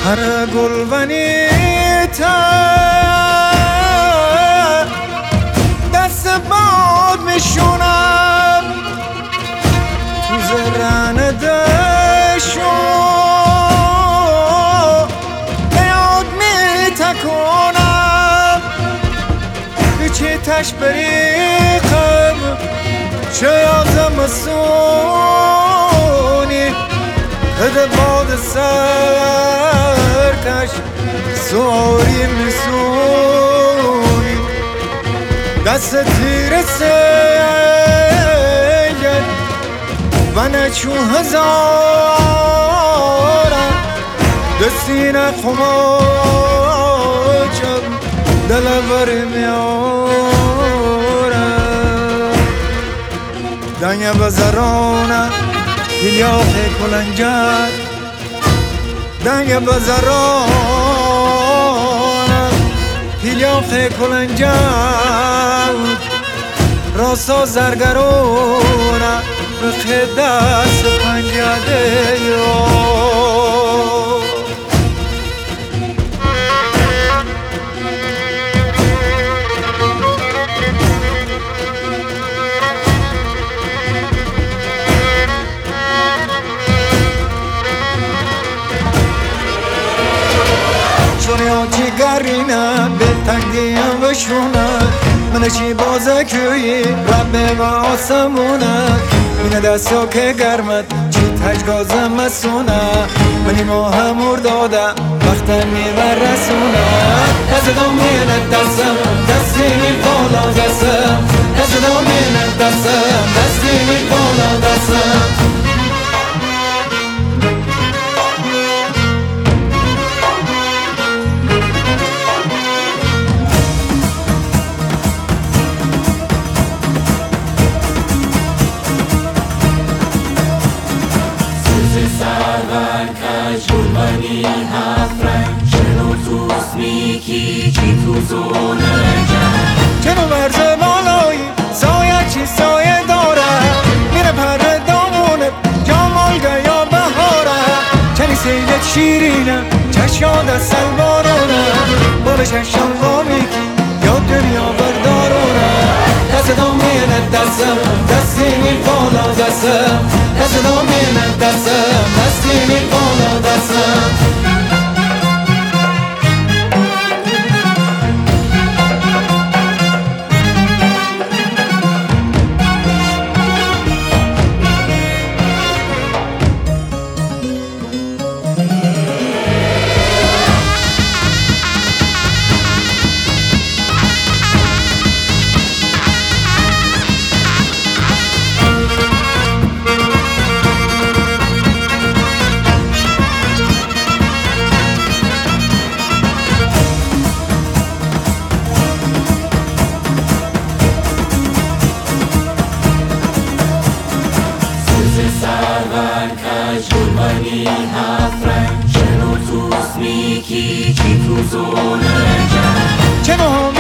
هر گلونی تا دست باد میشونم تو زرن دشو بیاد میتکنم بیچی تش بریقم چه یازم سونی هده باد سرکش سواری میسونی دست تیر سید و نچو هزارم دستین خماچم دلور میارم دنیا بزرانه دیلیاخ کلنجر دنیا بزرانه دیلیاخ کلنجر راسا زرگرونه بخی دست پنجده چونیا چی گرینه به تنگیم بشونه من چی بازه کویی رب و آسمونه من دستو که گرمت چی تجگازم مسونه منی ماه مرداده وقت میبرسونه دستم مینه دستم دستی می بالا دستم دستم مینه دستم دستی می بالا دستم گلبنی هفت رنگ چنو توست میکی چی تو زونه جنگ چنو ورز بالایی سایه چی سایه داره میره پر دامونه جامالگه یا بهاره چنی سیلت شیرینه چشاد سل بارونه بالش شلوا میکی یا دنیا بردارونه دست دامینه دستم دستی می بالا دستم دست دامینه دستم دستی می بالا دستم گلبنی هفت رنگ چنو توست میکی چی تو زونه جنگ چنو